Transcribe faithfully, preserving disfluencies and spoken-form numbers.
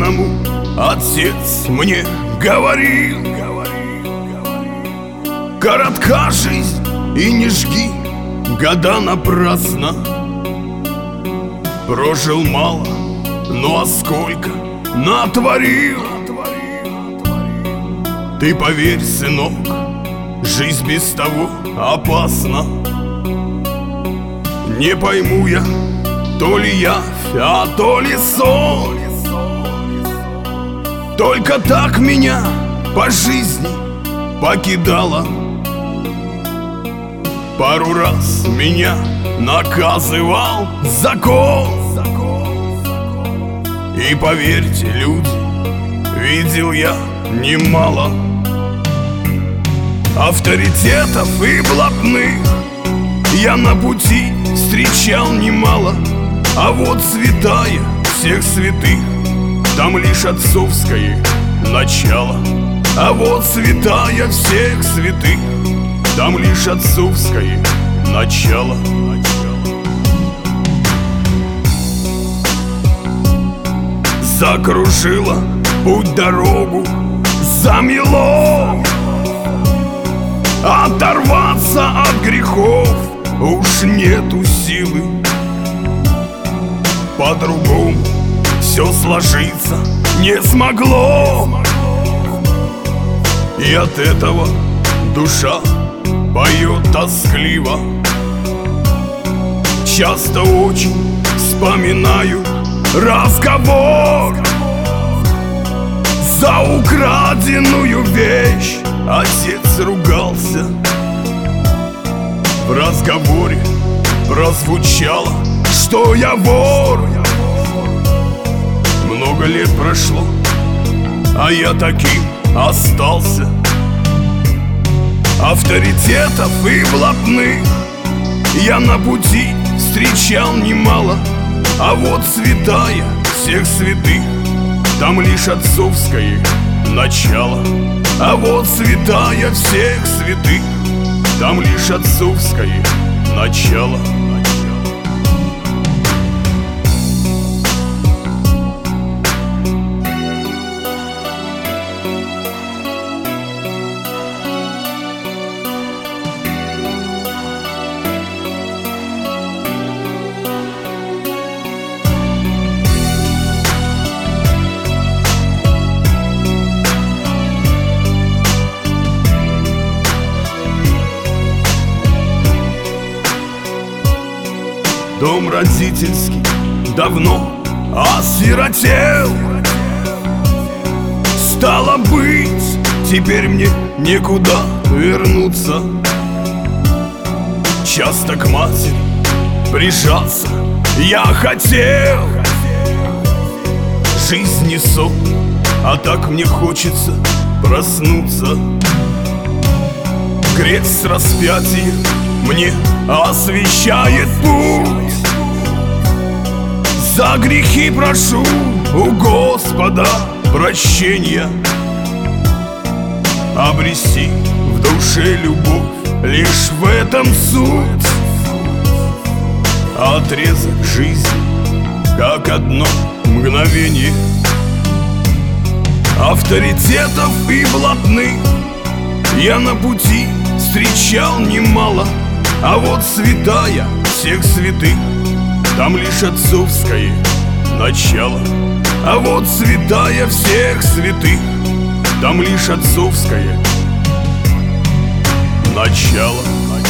по-верному отец мне говорил: коротка жизнь, и не жги года напрасно. Прожил мало, ну а сколько натворил. Ты поверь, сынок, жизнь без того опасна. Не пойму я, то ли явь, а то ли сон. Только так меня по жизни покидала. Пару раз меня наказывал закон. И поверьте, люди, видел я немало авторитетов и блатных. Я на пути встречал немало, а вот святая всех святых, там лишь отцовское начало. А вот святая всех святых, там лишь отцовское начало. Закружила путь дорогу, замело. Оторваться от грехов уж нету силы. По-другому все сложиться не смогло. И от этого душа поет тоскливо. Часто очень вспоминаю разговор. За украденную вещь отец ругался. В разговоре прозвучало, что я вор. Много лет прошло, а я таким остался. Авторитетов и блатных я на пути встречал немало, а вот святая всех святых, там лишь отцовское начало. А вот святая всех святых, там лишь отцовское начало. Дом родительский давно осиротел. Стало быть, теперь мне некуда вернуться. Часто к матери прижаться я хотел. Жизнь не сон, а так мне хочется проснуться. Крест распятия мне освещает путь. За грехи прошу у Господа прощения. Обрести в душе любовь, лишь в этом суть. Отрезок жизни, как одно мгновение. Авторитетов и блатных я на пути встречал немало, а вот святая всех святых, там лишь отцовское начало. А вот святая всех святых, там лишь отцовское начало.